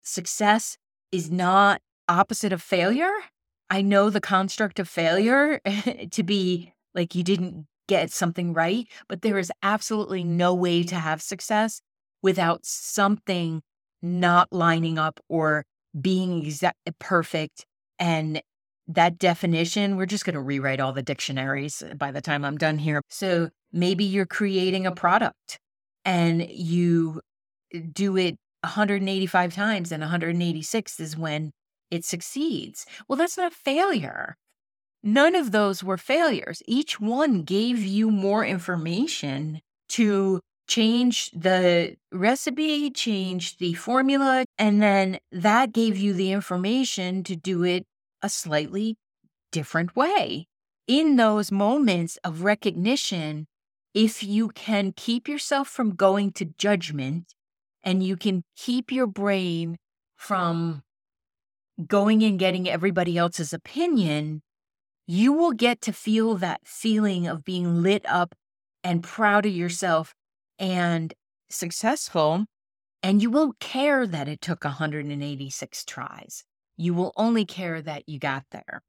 success is not opposite of failure. I know the construct of failure to be like you didn't get something right, but there is absolutely no way to have success without something not lining up or being perfect. And that definition, we're just going to rewrite all the dictionaries by the time I'm done here. So maybe you're creating a product and you do it 185 times and 186 is when it succeeds. Well, that's not failure. None of those were failures. Each one gave you more information to change the recipe, change the formula, and then that gave you the information to do it a slightly different way. In those moments of recognition, if you can keep yourself from going to judgment and you can keep your brain from going and getting everybody else's opinion, you will get to feel that feeling of being lit up and proud of yourself and successful. And you won't care that it took 186 tries. You will only care that you got there.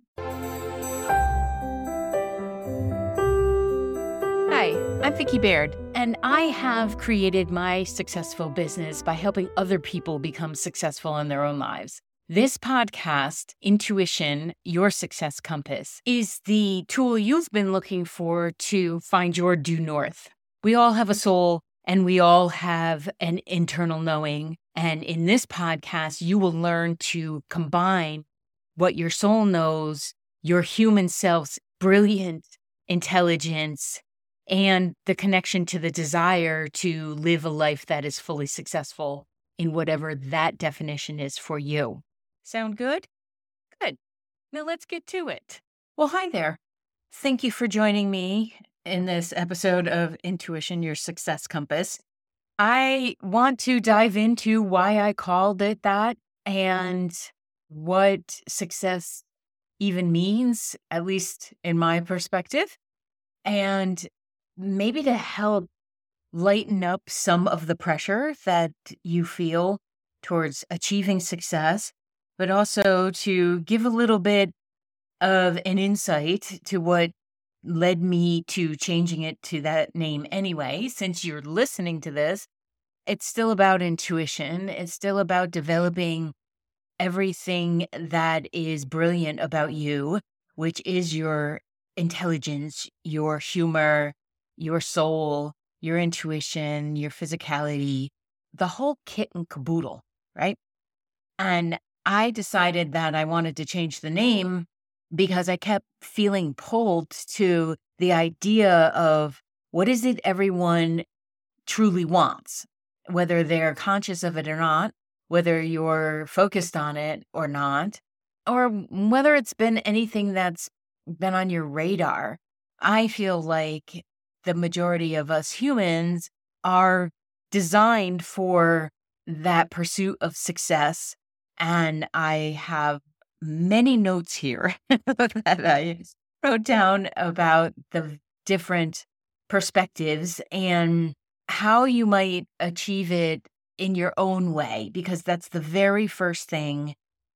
Hi, I'm Vicki Baird, and I have created my successful business by helping other people become successful in their own lives. This podcast, Intuition, Your Success Compass, is the tool you've been looking for to find your due north. We all have a soul and we all have an internal knowing. And in this podcast, you will learn to combine what your soul knows, your human self's brilliant intelligence, and the connection to the desire to live a life that is fully successful in whatever that definition is for you. Sound good? Good. Now let's get to it. Well, hi there. Thank you for joining me in this episode of Intuition, Your Success Compass. I want to dive into why I called it that and what success even means, at least in my perspective, and maybe to help lighten up some of the pressure that you feel towards achieving success, but also to give a little bit of an insight to what led me to changing it to that name anyway. Since you're listening to this, it's still about intuition. It's still about developing everything that is brilliant about you, which is your intelligence, your humor, your soul, your intuition, your physicality, the whole kit and caboodle, right? And I decided that I wanted to change the name because I kept feeling pulled to the idea of what is it everyone truly wants, whether they're conscious of it or not, whether you're focused on it or not, or whether it's been anything that's been on your radar. I feel like the majority of us humans are designed for that pursuit of success. And I have many notes here that I wrote down about the different perspectives and how you might achieve it in your own way, because that's the very first thing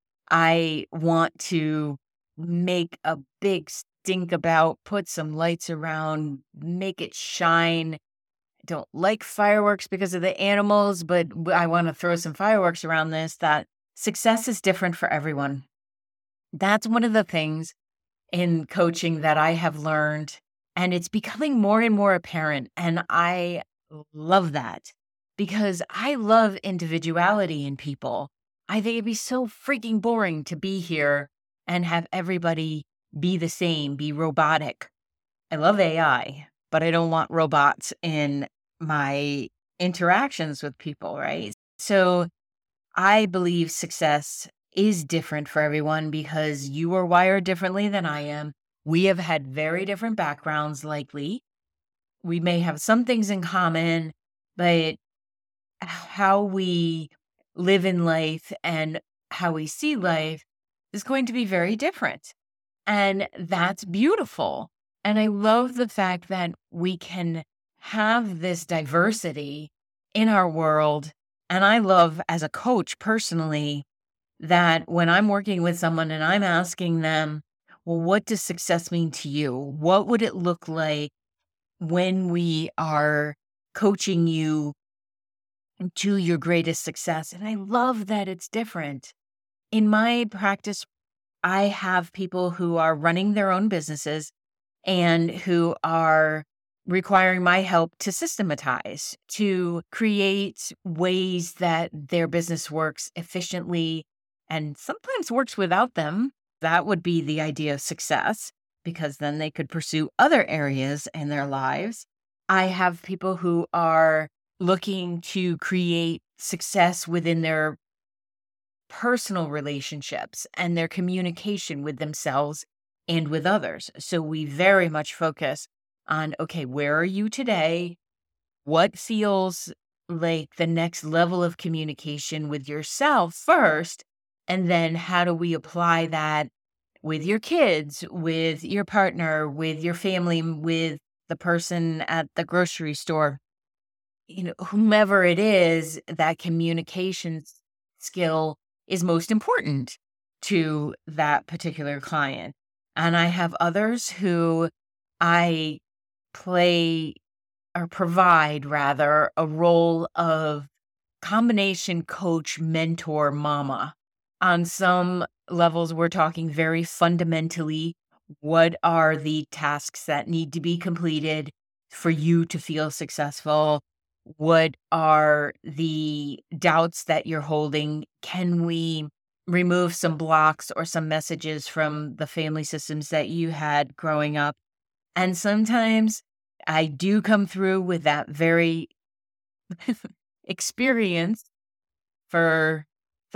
I want to make a big stink about, put some lights around, make it shine. I don't like fireworks because of the animals, but I want to throw some fireworks around this, that success is different for everyone. That's one of the things in coaching that I have learned, and it's becoming more and more apparent. And I love that because I love individuality in people. I think it'd be so freaking boring to be here and have everybody be the same, be robotic. I love AI, but I don't want robots in my interactions with people, right? So I believe success is different for everyone because you are wired differently than I am. We have had very different backgrounds, likely. We may have some things in common, but how we live in life and how we see life is going to be very different. And that's beautiful. And I love the fact that we can have this diversity in our world And I love as a coach personally that when I'm working with someone and I'm asking them, well, what does success mean to you? What would it look like when we are coaching you to your greatest success? And I love that it's different. In my practice, I have people who are running their own businesses and who are requiring my help to systematize, to create ways that their business works efficiently and sometimes works without them. That would be the idea of success because then they could pursue other areas in their lives. I have people who are looking to create success within their personal relationships and their communication with themselves and with others. So we very much focus on, okay, where are you today? What feels like the next level of communication with yourself first? And then how do we apply that with your kids, with your partner, with your family, with the person at the grocery store? Whomever it is, that communication skill is most important to that particular client. And I have others who I play or provide rather a role of combination coach, mentor, mama. On some levels, we're talking very fundamentally what are the tasks that need to be completed for you to feel successful? What are the doubts that you're holding? Can we remove some blocks or some messages from the family systems that you had growing up? And sometimes I do come through with that very experience for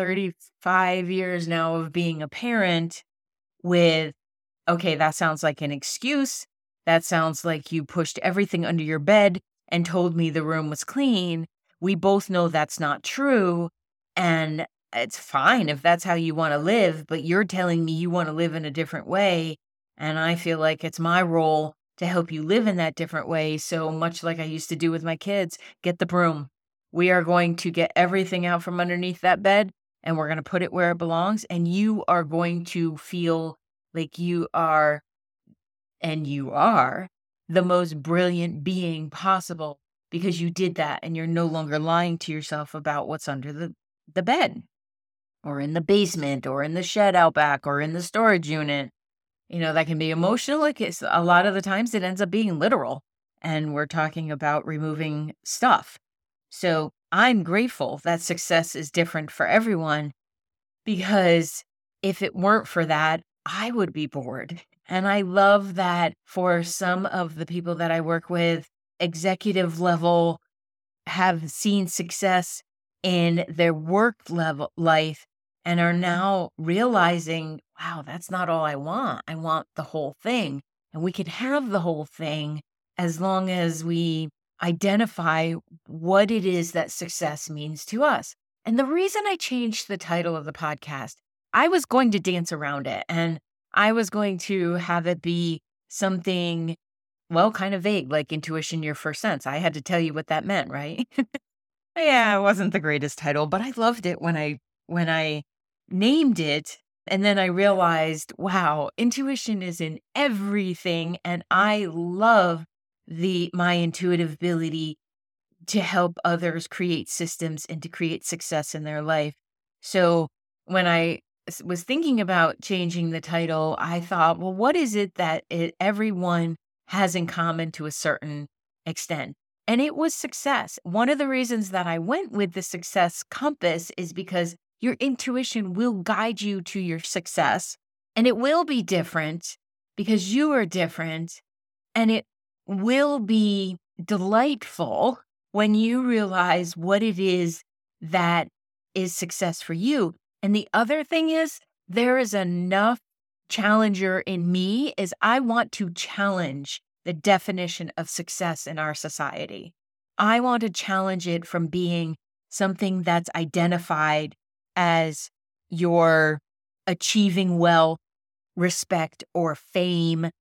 35 years now of being a parent with, okay, that sounds like an excuse. That sounds like you pushed everything under your bed and told me the room was clean. We both know that's not true. And it's fine if that's how you want to live, but you're telling me you want to live in a different way. And I feel like it's my role to help you live in that different way. So much like I used to do with my kids, get the broom. We are going to get everything out from underneath that bed and we're going to put it where it belongs. And you are going to feel like you are, and you are, the most brilliant being possible because you did that and you're no longer lying to yourself about what's under the bed or in the basement or in the shed out back or in the storage unit. That can be emotional. Like a lot of the times it ends up being literal. And we're talking about removing stuff. So I'm grateful that success is different for everyone because if it weren't for that, I would be bored. And I love that for some of the people that I work with, executive level, have seen success in their work level life and are now realizing, wow, that's not all I want. I want the whole thing. And we can have the whole thing as long as we identify what it is that success means to us. And the reason I changed the title of the podcast, I was going to dance around it and I was going to have it be something, well, kind of vague, like intuition, your first sense. I had to tell you what that meant, right? Yeah, it wasn't the greatest title, but I loved it when I named it. And then I realized, wow, intuition is in everything. And I love my intuitive ability to help others create systems and to create success in their life. So when I was thinking about changing the title, I thought, well, what is it that everyone has in common to a certain extent? And it was success. One of the reasons that I went with the success compass is because your intuition will guide you to your success and it will be different because you are different and it will be delightful when you realize what it is that is success for you. And the other thing is there is enough challenger in me is I want to challenge the definition of success in our society. I want to challenge it from being something that's identified as your achieving wealth, respect, or fame.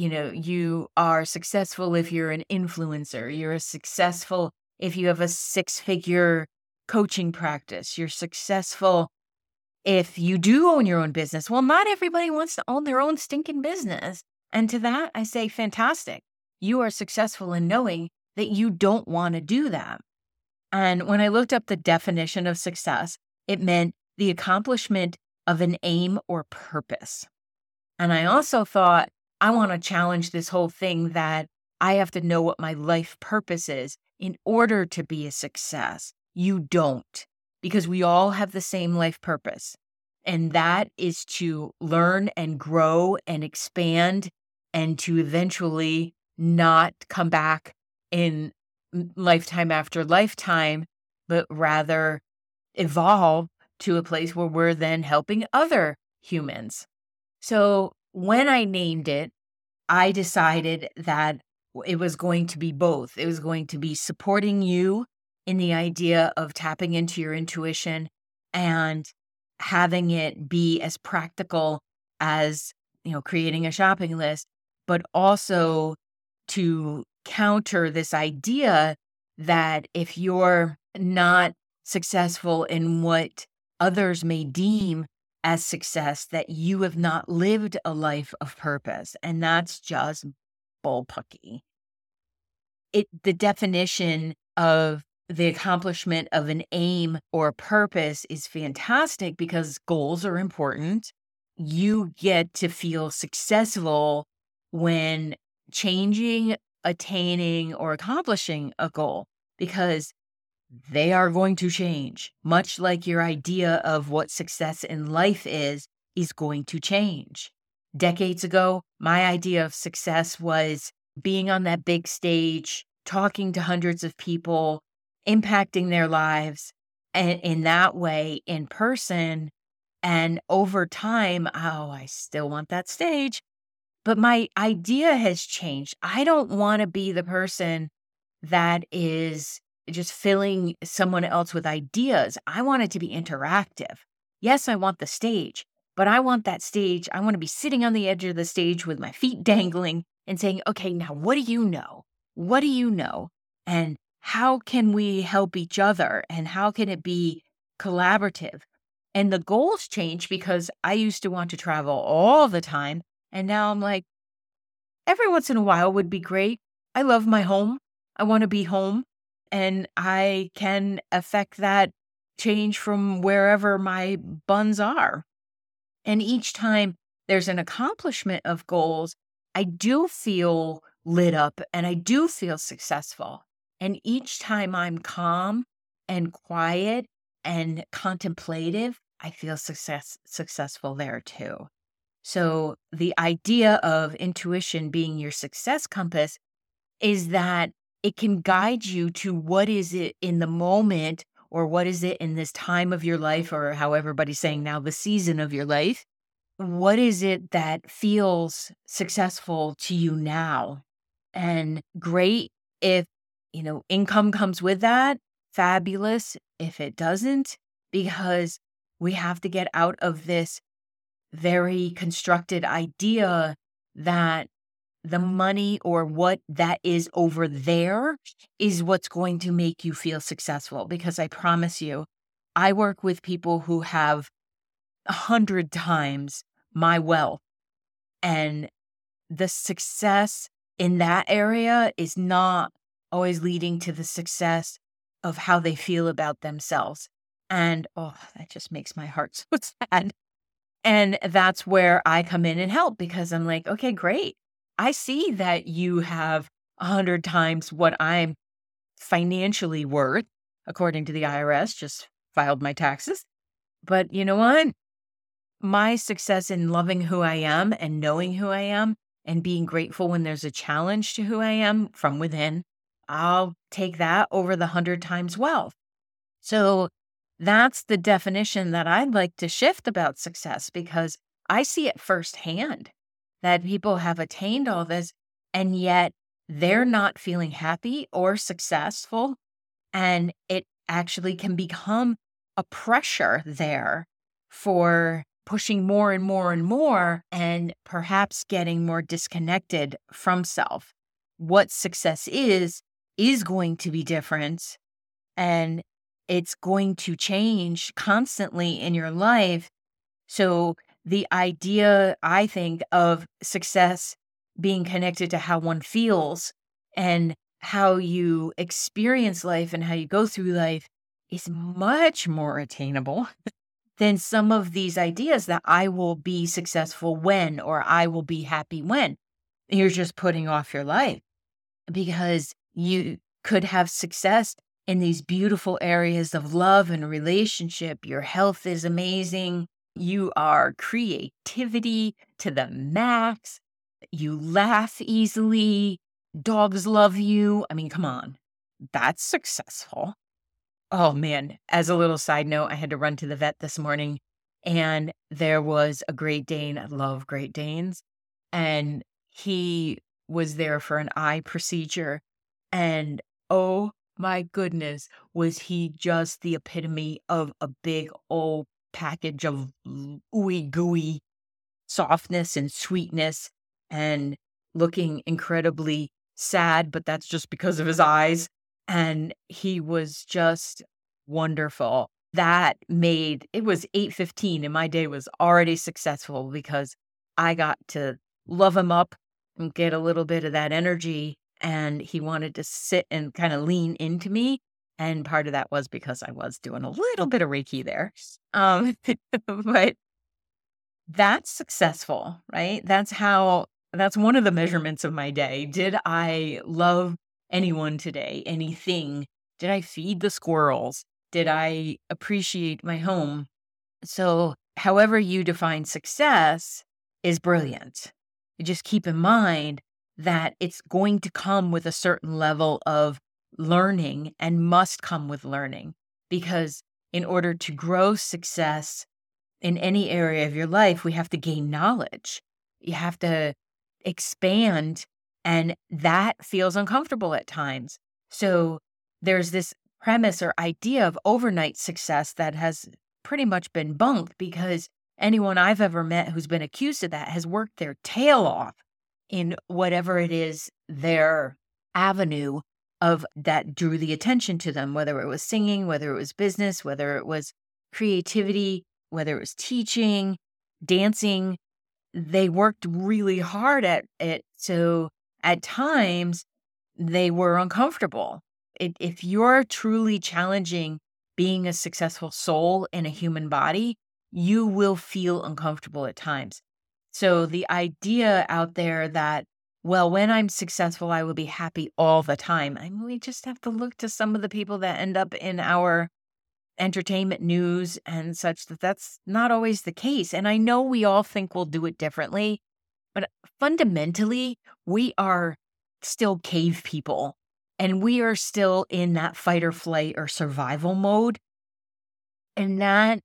You are successful if you're an influencer. You're successful if you have a 6-figure coaching practice. You're successful if you do own your own business. Well, not everybody wants to own their own stinking business. And to that, I say, fantastic. You are successful in knowing that you don't want to do that. And when I looked up the definition of success, it meant the accomplishment of an aim or purpose. And I also thought, I want to challenge this whole thing that I have to know what my life purpose is in order to be a success. You don't, because we all have the same life purpose. And that is to learn and grow and expand and to eventually not come back in lifetime after lifetime, but rather evolve to a place where we're then helping other humans. So when I named it, I decided that it was going to be both. It was going to be supporting you in the idea of tapping into your intuition and having it be as practical as, creating a shopping list, but also to counter this idea that if you're not successful in what others may deem as success, that you have not lived a life of purpose. And that's just bullpucky. The definition of the accomplishment of an aim or purpose is fantastic because goals are important. You get to feel successful when changing, attaining, or accomplishing a goal because they are going to change, much like your idea of what success in life is going to change. Decades ago, my idea of success was being on that big stage, talking to hundreds of people, impacting their lives, and in that way, in person. And over time, I still want that stage. But my idea has changed. I don't want to be the person that is just filling someone else with ideas. I want it to be interactive. Yes, I want the stage, but I want that stage. I want to be sitting on the edge of the stage with my feet dangling and saying, okay, now what do you know? What do you know? And how can we help each other? And how can it be collaborative? And the goals change because I used to want to travel all the time. And now I'm like, every once in a while would be great. I love my home. I want to be home. And I can affect that change from wherever my buns are. And each time there's an accomplishment of goals, I do feel lit up and I do feel successful. And each time I'm calm and quiet and contemplative, I feel successful there too. So the idea of intuition being your success compass is that it can guide you to what is it in the moment or what is it in this time of your life or how everybody's saying now the season of your life. What is it that feels successful to you now? And great if, income comes with that, fabulous if it doesn't, because we have to get out of this very constructed idea that the money or what that is over there is what's going to make you feel successful. Because I promise you, I work with people who have 100 times my wealth. And the success in that area is not always leading to the success of how they feel about themselves. And that just makes my heart so sad. And that's where I come in and help because I'm like, okay, great. I see that you have 100 times what I'm financially worth, according to the IRS, just filed my taxes. But you know what? My success in loving who I am and knowing who I am and being grateful when there's a challenge to who I am from within, I'll take that over the 100 times wealth. So that's the definition that I'd like to shift about success because I see it firsthand that people have attained all this and yet they're not feeling happy or successful. And it actually can become a pressure there for pushing more and more and more and perhaps getting more disconnected from self. What success is going to be different. And it's going to change constantly in your life. So the idea, I think, of success being connected to how one feels and how you experience life and how you go through life is much more attainable than some of these ideas that I will be successful when, or I will be happy when. You're just putting off your life because you could have success in these beautiful areas of love and relationship. Your health is amazing. You are creativity to the max. You laugh easily. Dogs love you. I mean, come on. That's successful. Oh man, as a little side note, I had to run to the vet this morning and there was a Great Dane. I love Great Danes. And he was there for an eye procedure. And oh my goodness, was he just the epitome of a big old package of ooey gooey softness and sweetness and looking incredibly sad, but that's just because of his eyes. And he was just wonderful. That made it was 8:15 and my day was already successful because I got to love him up and get a little bit of that energy. And he wanted to sit and kind of lean into me. And part of that was because I was doing a little bit of Reiki there. But that's successful, right? That's one of the measurements of my day. Did I love anyone today? Anything? Did I feed the squirrels? Did I appreciate my home? So, however you define success is brilliant. You just keep in mind that it's going to come with a certain level of learning and must come with learning because in order to grow success in any area of your life, we have to gain knowledge. You have to expand, and that feels uncomfortable at times. So there's this premise or idea of overnight success that has pretty much been bunked because anyone I've ever met who's been accused of that has worked their tail off in whatever it is their avenue of that drew the attention to them, whether it was singing, whether it was business, whether it was creativity, whether it was teaching, dancing. They worked really hard at it. So at times they were uncomfortable. If you're truly challenging being a successful soul in a human body, you will feel uncomfortable at times. So the idea out there that, well, when I'm successful, I will be happy all the time. I mean, we just have to look to some of the people that end up in our entertainment news and such that's not always the case. And I know we all think we'll do it differently, but fundamentally, we are still cave people and we are still in that fight or flight or survival mode. And that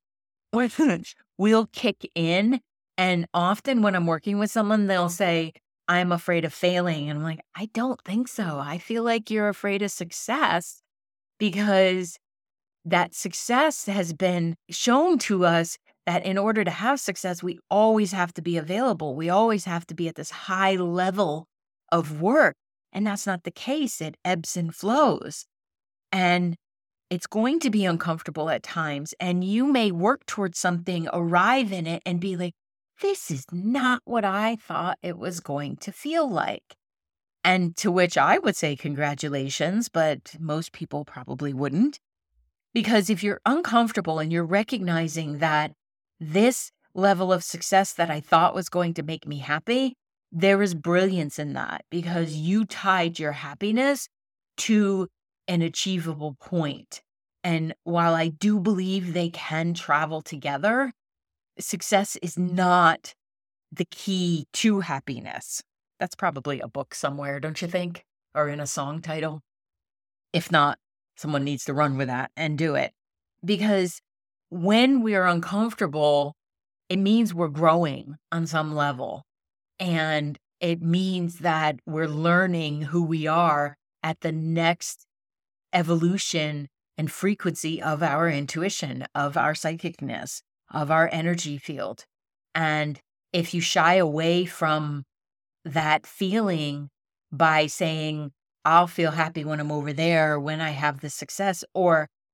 will kick in. And often when I'm working with someone, they'll say, I'm afraid of failing. And I'm like, I don't think so. I feel like you're afraid of success because that success has been shown to us that in order to have success, we always have to be available. We always have to be at this high level of work. And that's not the case. It ebbs and flows. And it's going to be uncomfortable at times. And you may work towards something, arrive in it, and be like, this is not what I thought it was going to feel like. And to which I would say congratulations, but most people probably wouldn't. Because if you're uncomfortable and you're recognizing that this level of success that I thought was going to make me happy, there is brilliance in that because you tied your happiness to an achievable point. And while I do believe they can travel together, success is not the key to happiness. That's probably a book somewhere, don't you think? Or in a song title. If not, someone needs to run with that and do it. Because when we are uncomfortable, it means we're growing on some level. And it means that we're learning who we are at the next evolution and frequency of our intuition, of our psychicness, of our energy field. And if you shy away from that feeling by saying, I'll feel happy when I'm over there, when I have the success, or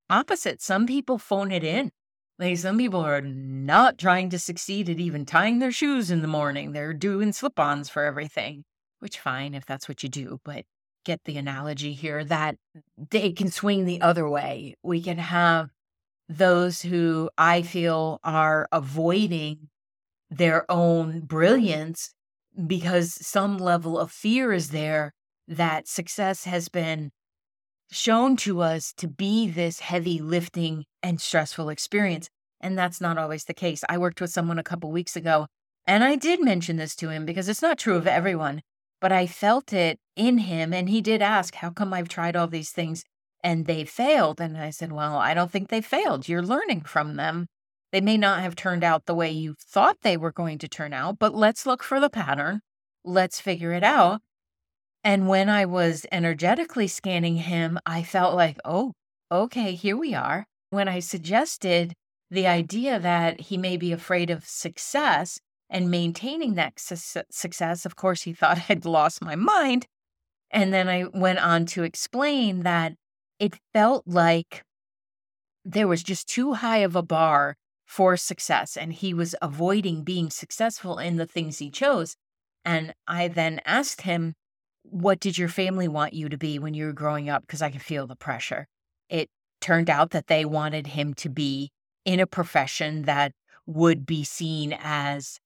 opposite. Some people phone it in. Like some people are not trying to succeed at even tying their shoes in the morning. They're doing slip-ons for everything, which fine if that's what you do, but get the analogy here that they can swing the other way. We can have those who I feel are avoiding their own brilliance because some level of fear is there that success has been shown to us to be this heavy lifting and stressful experience. And that's not always the case. I worked with someone a couple weeks ago, and I did mention this to him because it's not true of everyone, but I felt it in him. And he did ask, how come I've tried all these things and they failed? And I said, well, I don't think they failed. You're learning from them. They may not have turned out the way you thought they were going to turn out, but let's look for the pattern. Let's figure it out. And when I was energetically scanning him, I felt like, oh, okay, here we are. When I suggested the idea that he may be afraid of success and maintaining that success, of course, he thought I'd lost my mind. And then I went on to explain that it felt like there was just too high of a bar for success, and he was avoiding being successful in the things he chose. And I then asked him, what did your family want you to be when you were growing up? Because I could feel the pressure. It turned out that they wanted him to be in a profession that would be seen as,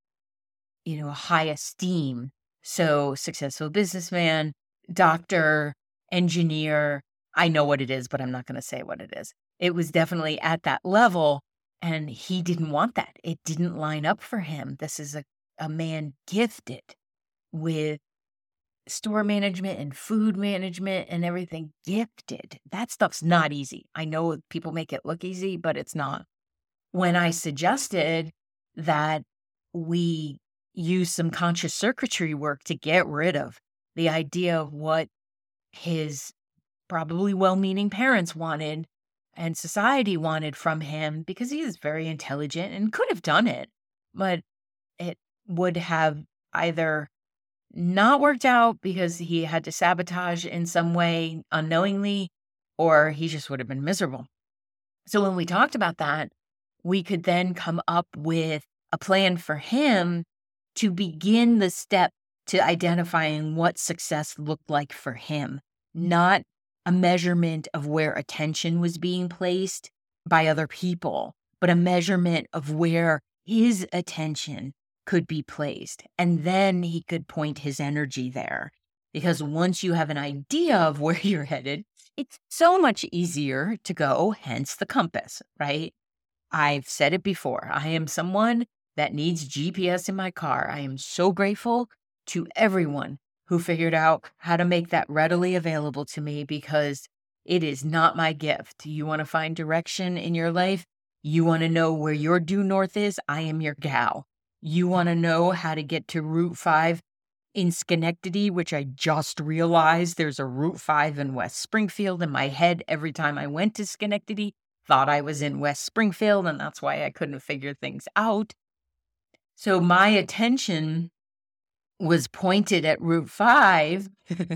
high esteem. So successful businessman, doctor, engineer. I know what it is, but I'm not going to say what it is. It was definitely at that level, and he didn't want that. It didn't line up for him. This is a man gifted with store management and food management and everything, gifted. That stuff's not easy. I know people make it look easy, but it's not. When I suggested that we use some conscious circuitry work to get rid of the idea of what his probably well-meaning parents wanted and society wanted from him, because he is very intelligent and could have done it, but it would have either not worked out because he had to sabotage in some way unknowingly, or he just would have been miserable. So when we talked about that, we could then come up with a plan for him to begin the step to identifying what success looked like for him, not a measurement of where attention was being placed by other people, but a measurement of where his attention could be placed. And then he could point his energy there. Because once you have an idea of where you're headed, it's so much easier to go, hence the compass, right? I've said it before. I am someone that needs GPS in my car. I am so grateful to everyone who figured out how to make that readily available to me, because it is not my gift. You want to find direction in your life? You want to know where your due north is? I am your gal. You want to know how to get to Route 5 in Schenectady, which I just realized there's a Route 5 in West Springfield. In my head, every time I went to Schenectady, thought I was in West Springfield, and that's why I couldn't figure things out. So my attention was pointed at Route 5,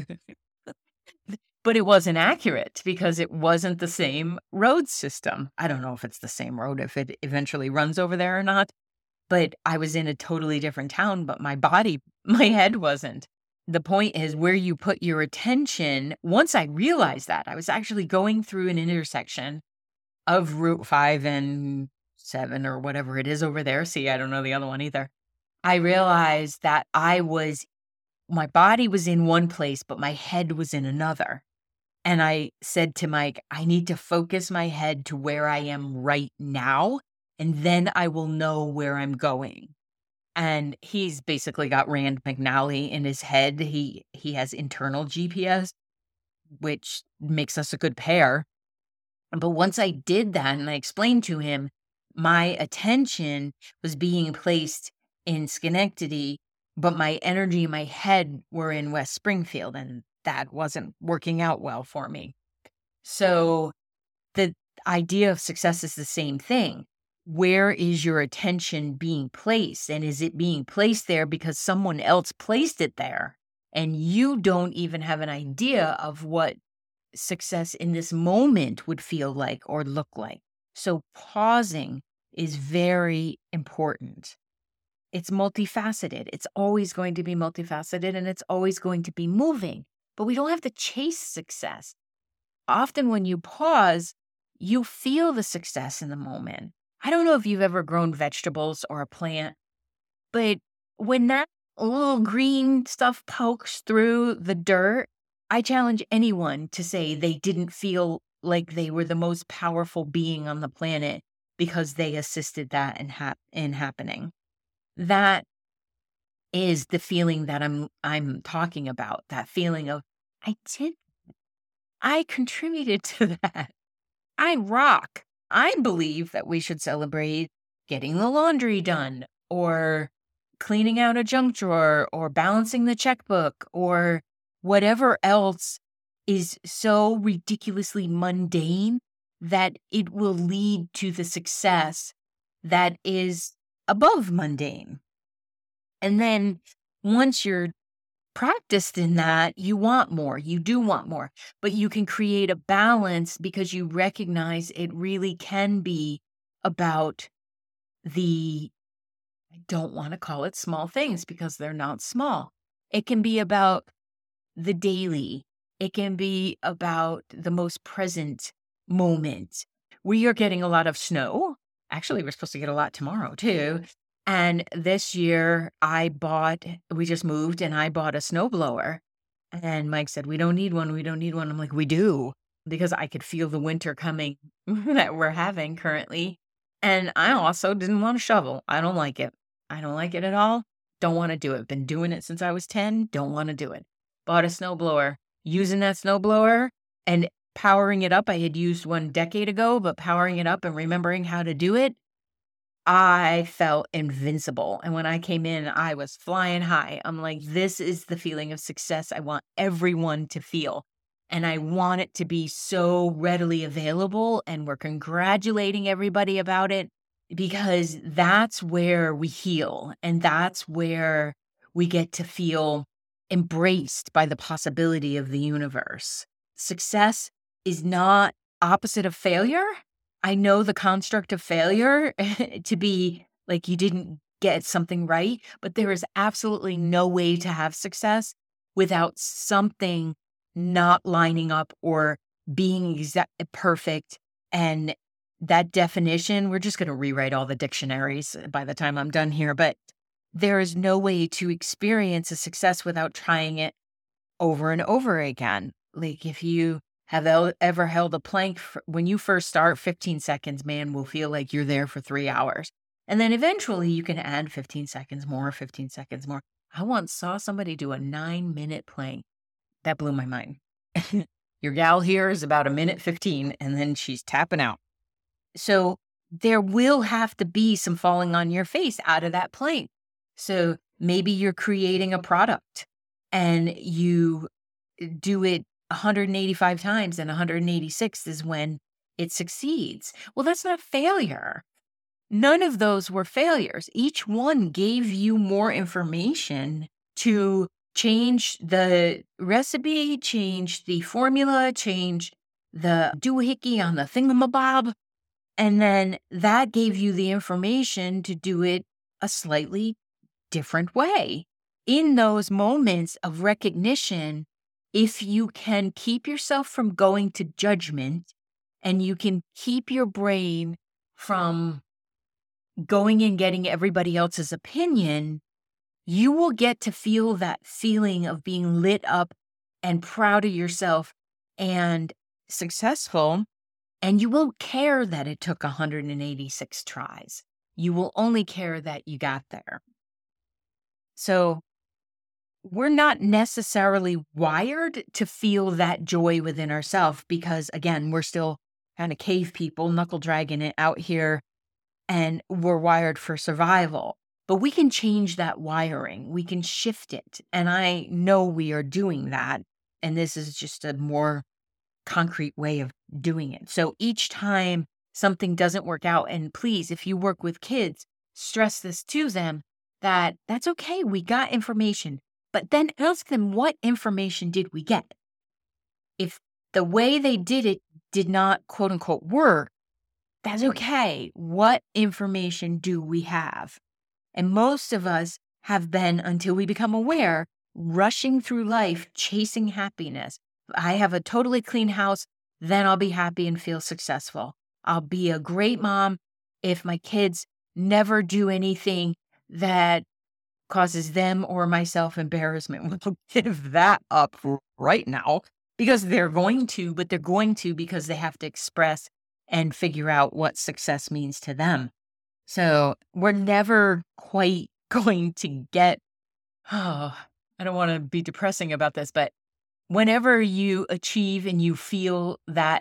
but it wasn't accurate because it wasn't the same road system. I don't know if it's the same road, if it eventually runs over there or not, but I was in a totally different town, but my head wasn't. The point is where you put your attention. Once I realized that, I was actually going through an intersection of Route 5 and 7 or whatever it is over there. See, I don't know the other one either. I realized that my body was in one place, but my head was in another. And I said to Mike, I need to focus my head to where I am right now, and then I will know where I'm going. And he's basically got Rand McNally in his head. He has internal GPS, which makes us a good pair. But once I did that and I explained to him, my attention was being placed in Schenectady, but my energy and my head were in West Springfield, and that wasn't working out well for me. So the idea of success is the same thing. Where is your attention being placed? And is it being placed there because someone else placed it there? And you don't even have an idea of what success in this moment would feel like or look like. So pausing is very important. It's multifaceted. It's always going to be multifaceted and it's always going to be moving. But we don't have to chase success. Often when you pause, you feel the success in the moment. I don't know if you've ever grown vegetables or a plant, but when that little green stuff pokes through the dirt, I challenge anyone to say they didn't feel like they were the most powerful being on the planet because they assisted that in happening. That is the feeling that I'm talking about. That feeling of I contributed to that. I rock. I believe that we should celebrate getting the laundry done or cleaning out a junk drawer or balancing the checkbook or whatever else is so ridiculously mundane that it will lead to the success that is above mundane. And then once you're practiced in that, you want more, you do want more, but you can create a balance because you recognize it really can be about I don't want to call it small things because they're not small. It can be about the daily. It can be about the most present moment. We are getting a lot of snow. Actually, we're supposed to get a lot tomorrow too. And this year we just moved and I bought a snowblower. And Mike said, we don't need one. We don't need one. I'm like, we do, because I could feel the winter coming that we're having currently. And I also didn't want to shovel. I don't like it. I don't like it at all. Don't want to do it. Been doing it since I was 10. Don't want to do it. Bought a snowblower. Using that snowblower and powering it up. I had used one decade ago, but powering it up and remembering how to do it, I felt invincible. And when I came in, I was flying high. I'm like, this is the feeling of success I want everyone to feel. And I want it to be so readily available. And we're congratulating everybody about it because that's where we heal. And that's where we get to feel embraced by the possibility of the universe. Success is not opposite of failure. I know the construct of failure to be like you didn't get something right, but there is absolutely no way to have success without something not lining up or being perfect. And that definition, we're just going to rewrite all the dictionaries by the time I'm done here, but there is no way to experience a success without trying it over and over again. Like if you have ever held a plank, when you first start, 15 seconds, man, will feel like you're there for 3 hours. And then eventually you can add 15 seconds more, 15 seconds more. I once saw somebody do a 9-minute plank. That blew my mind. Your gal here is about 1:15 and then she's tapping out. So there will have to be some falling on your face out of that plank. So maybe you're creating a product and you do it 185 times and 186 is when it succeeds. Well, that's not failure. None of those were failures. Each one gave you more information to change the recipe, change the formula, change the doohickey on the thingamabob. And then that gave you the information to do it a slightly different way. In those moments of recognition, if you can keep yourself from going to judgment and you can keep your brain from going and getting everybody else's opinion, you will get to feel that feeling of being lit up and proud of yourself and successful. And you won't care that it took 186 tries. You will only care that you got there. So we're not necessarily wired to feel that joy within ourselves because, again, we're still kind of cave people, knuckle dragging it out here, and we're wired for survival. But we can change that wiring. We can shift it. And I know we are doing that. And this is just a more concrete way of doing it. So each time something doesn't work out, and please, if you work with kids, stress this to them that that's okay. We got information, but then ask them, what information did we get? If the way they did it did not quote unquote work. That's okay. What information do we have? And most of us have been, until we become aware, rushing through life, chasing happiness. I have a totally clean house, then I'll be happy and feel successful. I'll be a great mom if my kids never do anything that causes them or myself embarrassment. We'll give that up right now because they're going to, but they're going to because they have to express and figure out what success means to them. So we're never quite going to get, I don't want to be depressing about this, but whenever you achieve and you feel that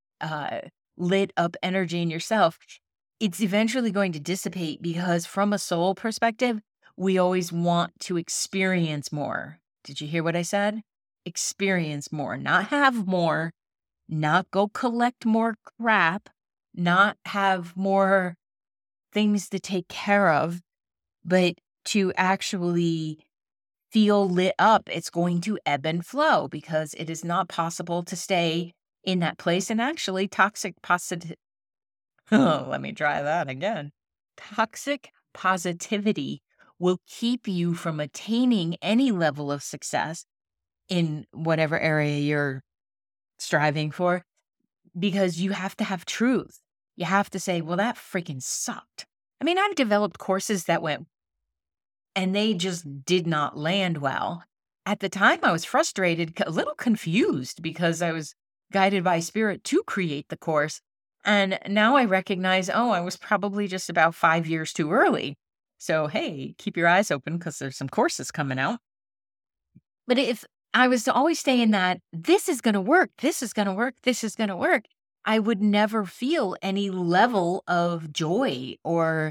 lit up energy in yourself, it's eventually going to dissipate because from a soul perspective, we always want to experience more. Did you hear what I said? Experience more, not have more, not go collect more crap, not have more things to take care of, but to actually feel lit up. It's going to ebb and flow because it is not possible to stay in that place. And actually, toxic positive. Let me try that again. Toxic positivity will keep you from attaining any level of success in whatever area you're striving for because you have to have truth. You have to say, well, that freaking sucked. I mean, I've developed courses that went and they just did not land well. At the time, I was frustrated, a little confused because I was guided by spirit to create the course. And now I recognize, oh, I was probably just about 5 years too early. So, hey, keep your eyes open because there's some courses coming out. But if I was to always stay in that, this is going to work, this is going to work, this is going to work, I would never feel any level of joy or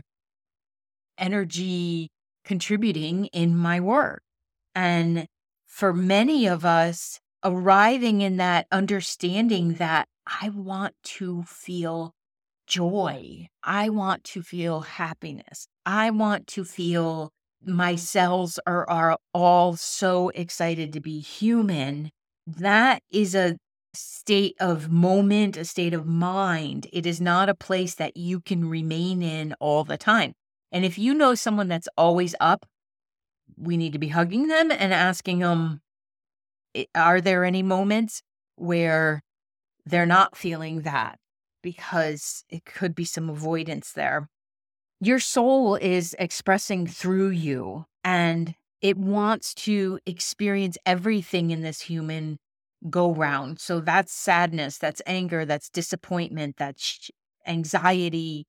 energy contributing in my work. And for many of us, arriving in that understanding that I want to feel joy, I want to feel happiness, I want to feel my cells are all so excited to be human. That is a state of moment, a state of mind. It is not a place that you can remain in all the time. And if you know someone that's always up, we need to be hugging them and asking them, are there any moments where they're not feeling that? Because it could be some avoidance there. Your soul is expressing through you, and it wants to experience everything in this human go round. So that's sadness, that's anger, that's disappointment, that's anxiety,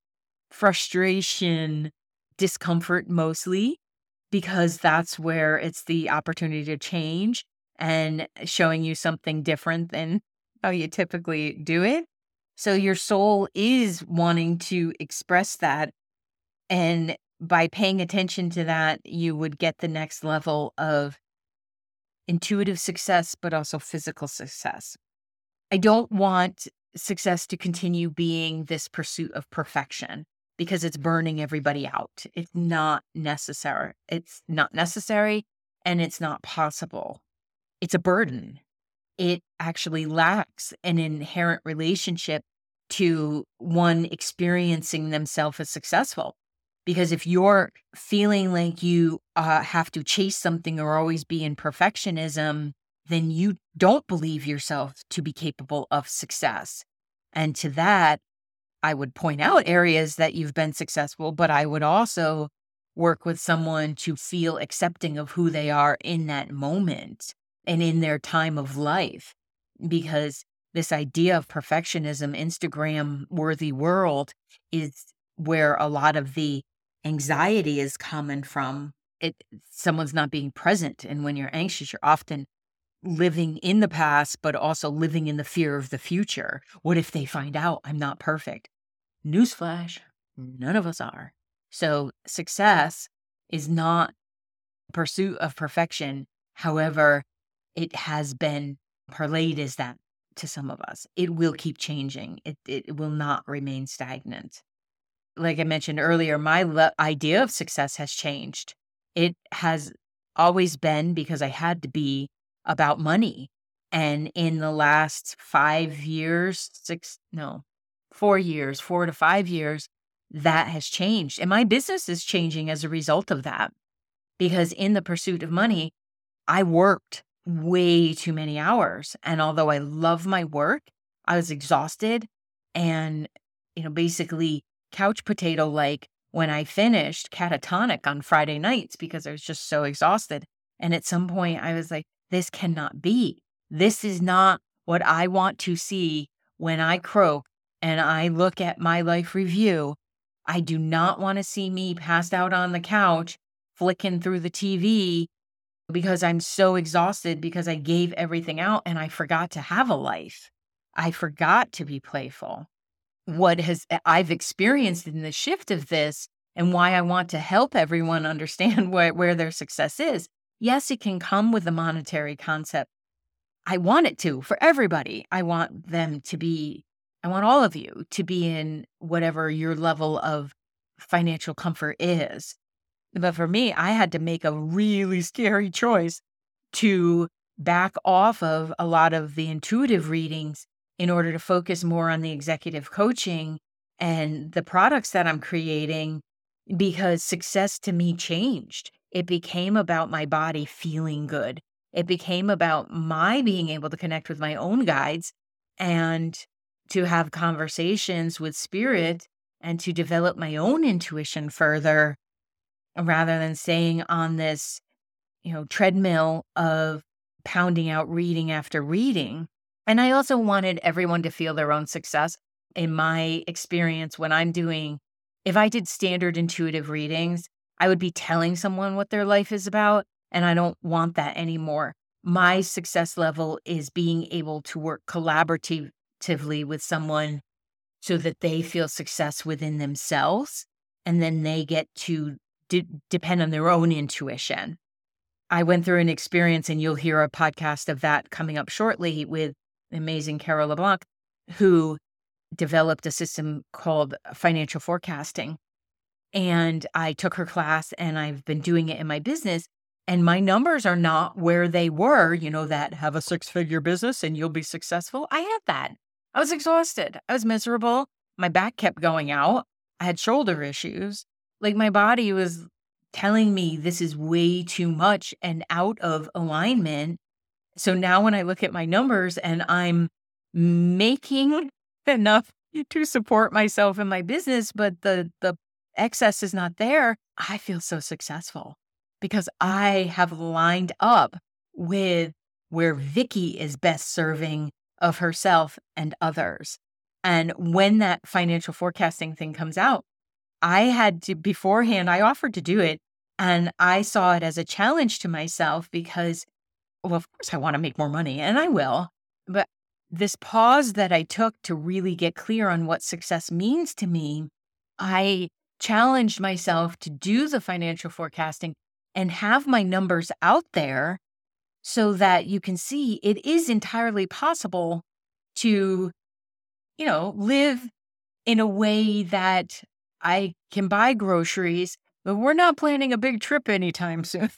frustration, discomfort mostly, because that's where it's the opportunity to change and showing you something different than how you typically do it. So your soul is wanting to express that. And by paying attention to that, you would get the next level of intuitive success, but also physical success. I don't want success to continue being this pursuit of perfection because it's burning everybody out. It's not necessary. It's not necessary and it's not possible. It's a burden. It actually lacks an inherent relationship to one experiencing themselves as successful. Because if you're feeling like you have to chase something or always be in perfectionism, then you don't believe yourself to be capable of success. And to that, I would point out areas that you've been successful, but I would also work with someone to feel accepting of who they are in that moment and in their time of life. Because this idea of perfectionism, Instagram worthy world, is where a lot of the anxiety is coming from. Someone's not being present. And when you're anxious, you're often living in the past, but also living in the fear of the future. What if they find out I'm not perfect? Newsflash, none of us are. So success is not pursuit of perfection. However, it has been parlayed as that to some of us. It will keep changing. It will not remain stagnant. Like I mentioned earlier, my idea of success has changed. It has always been, because I had to be, about money. And in the last 5 years, 4 years, 4 to 5 years, that has changed. And my business is changing as a result of that. Because in the pursuit of money, I worked way too many hours. And although I love my work, I was exhausted and, basically couch potato like when I finished catatonic on Friday nights because I was just so exhausted. And at some point, I was like, this cannot be. This is not what I want to see when I croak and I look at my life review. I do not want to see me passed out on the couch, flicking through the TV because I'm so exhausted because I gave everything out and I forgot to have a life. I forgot to be playful. I've experienced in the shift of this and why I want to help everyone understand where their success is. Yes, it can come with a monetary concept. I want it to for everybody. I want all of you to be in whatever your level of financial comfort is. But for me, I had to make a really scary choice to back off of a lot of the intuitive readings in order to focus more on the executive coaching and the products that I'm creating, because success to me changed. It became about my body feeling good. It became about my being able to connect with my own guides and to have conversations with spirit and to develop my own intuition further rather than staying on this, treadmill of pounding out reading after reading. And I also wanted everyone to feel their own success. In my experience, if I did standard intuitive readings, I would be telling someone what their life is about, and I don't want that anymore. My success level is being able to work collaboratively with someone so that they feel success within themselves, and then they get to depend on their own intuition. I went through an experience, and you'll hear a podcast of that coming up shortly with the amazing Carol LeBlanc, who developed a system called financial forecasting. And I took her class and I've been doing it in my business, and my numbers are not where they were, that have a 6-figure business and you'll be successful. I had that. I was exhausted. I was miserable. My back kept going out. I had shoulder issues. Like my body was telling me this is way too much and out of alignment. So now when I look at my numbers and I'm making enough to support myself and my business, but the excess is not there, I feel so successful because I have lined up with where Vicky is best serving of herself and others. And when that financial forecasting thing comes out, I had to beforehand, I offered to do it, and I saw it as a challenge to myself because, well, of course I want to make more money, and I will. But this pause that I took to really get clear on what success means to me, I challenged myself to do the financial forecasting and have my numbers out there so that you can see it is entirely possible to, live in a way that I can buy groceries, but we're not planning a big trip anytime soon.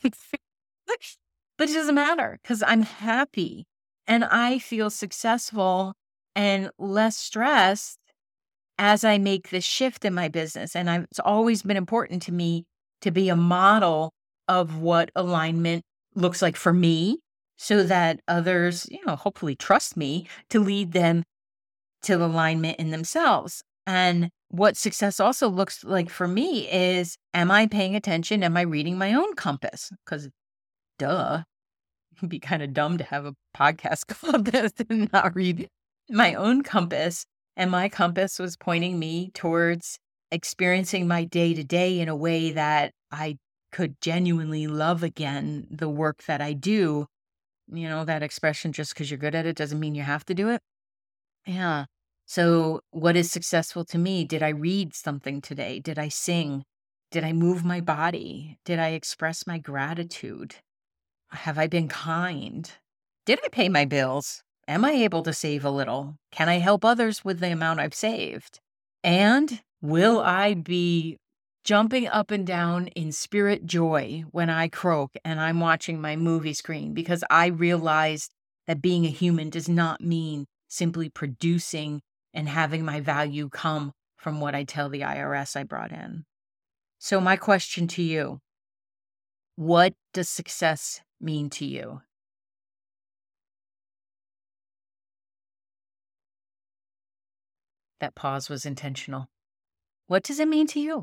But it doesn't matter because I'm happy and I feel successful and less stressed as I make this shift in my business. And it's always been important to me to be a model of what alignment looks like for me so that others, hopefully trust me to lead them to alignment in themselves. And what success also looks like for me is, am I paying attention? Am I reading my own compass? Because duh, it'd be kind of dumb to have a podcast called this and not read my own compass. And my compass was pointing me towards experiencing my day to day in a way that I could genuinely love again the work that I do. That expression, just because you're good at it doesn't mean you have to do it. Yeah. So what is successful to me? Did I read something today? Did I sing? Did I move my body? Did I express my gratitude? Have I been kind? Did I pay my bills? Am I able to save a little? Can I help others with the amount I've saved? And will I be jumping up and down in spirit joy when I croak and I'm watching my movie screen because I realized that being a human does not mean simply producing and having my value come from what I tell the IRS I brought in. So my question to you, what does success mean to you? That pause was intentional. What does it mean to you?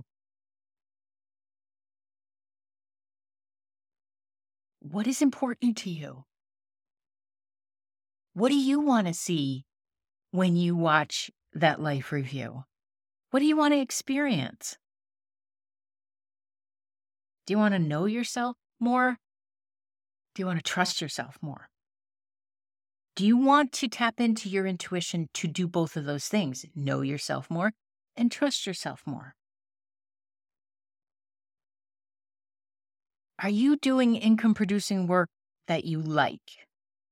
What is important to you? What do you want to see when you watch that life review? What do you want to experience? Do you want to know yourself more? Do you want to trust yourself more? Do you want to tap into your intuition to do both of those things? Know yourself more and trust yourself more. Are you doing income producing work that you like?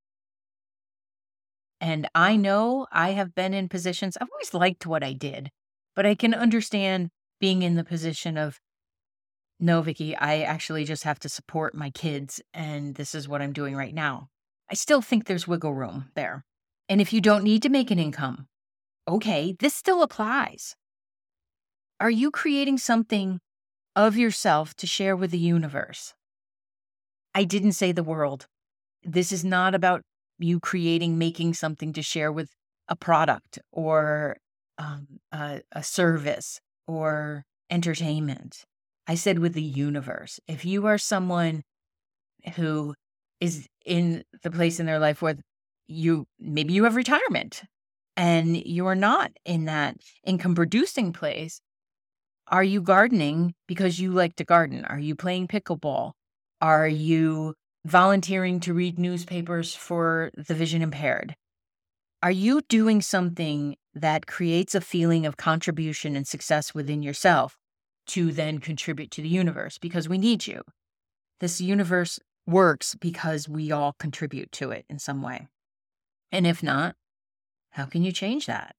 And I know I have been in positions, I've always liked what I did, but I can understand being in the position of, no, Vicki, I actually just have to support my kids, and this is what I'm doing right now. I still think there's wiggle room there. And if you don't need to make an income, okay, this still applies. Are you creating something of yourself to share with the universe? I didn't say the world. This is not about you making something to share with a product or a service or entertainment. I said with the universe. If you are someone who is in the place in their life where maybe you have retirement and you are not in that income producing place, are you gardening because you like to garden? Are you playing pickleball? Are you volunteering to read newspapers for the vision impaired? Are you doing something that creates a feeling of contribution and success within yourself to then contribute to the universe? Because we need you. This universe works because we all contribute to it in some way. And if not, how can you change that?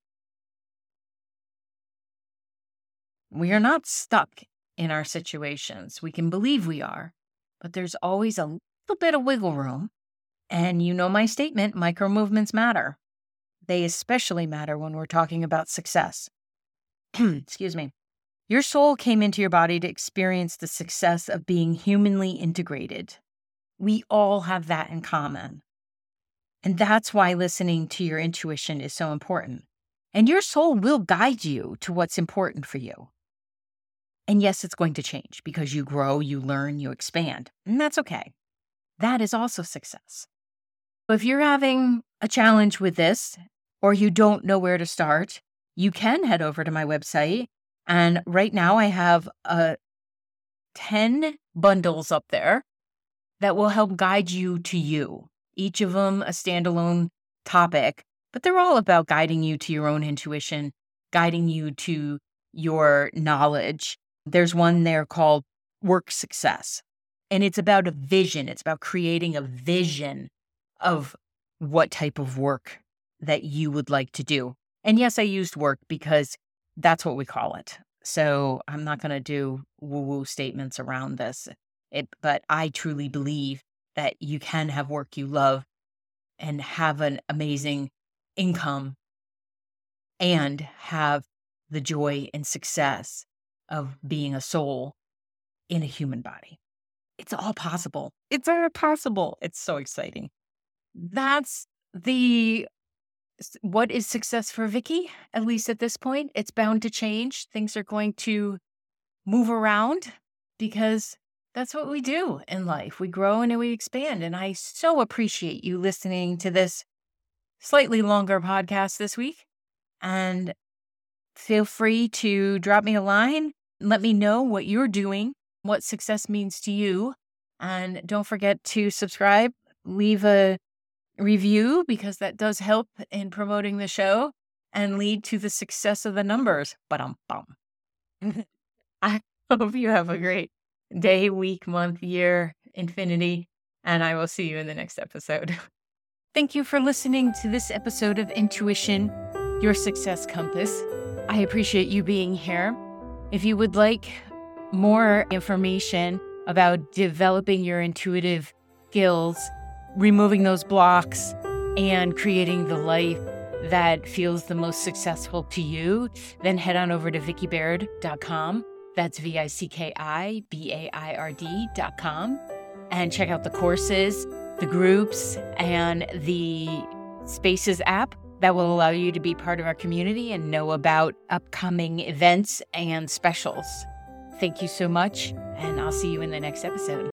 We are not stuck in our situations. We can believe we are, but there's always a little bit of wiggle room. And you know my statement, micro movements matter. They especially matter when we're talking about success. Excuse me. Your soul came into your body to experience the success of being humanly integrated. We all have that in common. And that's why listening to your intuition is so important. And your soul will guide you to what's important for you. And yes, it's going to change because you grow, you learn, you expand. And that's okay. That is also success. But if you're having a challenge with this, or you don't know where to start, you can head over to my website. And right now I have 10 bundles up there that will help guide you to you. Each of them a standalone topic, but they're all about guiding you to your own intuition, guiding you to your knowledge. There's one there called Work Success, and it's about a vision. It's about creating a vision of what type of work that you would like to do. And yes, I used work because that's what we call it. So I'm not going to do woo-woo statements around this. But I truly believe that you can have work you love and have an amazing income and have the joy and success of being a soul in a human body. It's all possible. It's all possible. It's so exciting. That's what is success for Vicki, at least at this point. It's bound to change. Things are going to move around because that's what we do in life. We grow and we expand. And I so appreciate you listening to this slightly longer podcast this week. And feel free to drop me a line. Let me know what you're doing, what success means to you. And don't forget to subscribe, leave a review, because that does help in promoting the show and lead to the success of the numbers. Ba-dum-bum. I hope you have a great day, week, month, year, infinity, and I will see you in the next episode. Thank you for listening to this episode of Intuition, Your Success Compass. I appreciate you being here. If you would like more information about developing your intuitive skills, removing those blocks, and creating the life that feels the most successful to you, then head on over to VickiBaird.com. That's VICKIBAIRD.com. And check out the courses, the groups, and the Spaces app that will allow you to be part of our community and know about upcoming events and specials. Thank you so much, and I'll see you in the next episode.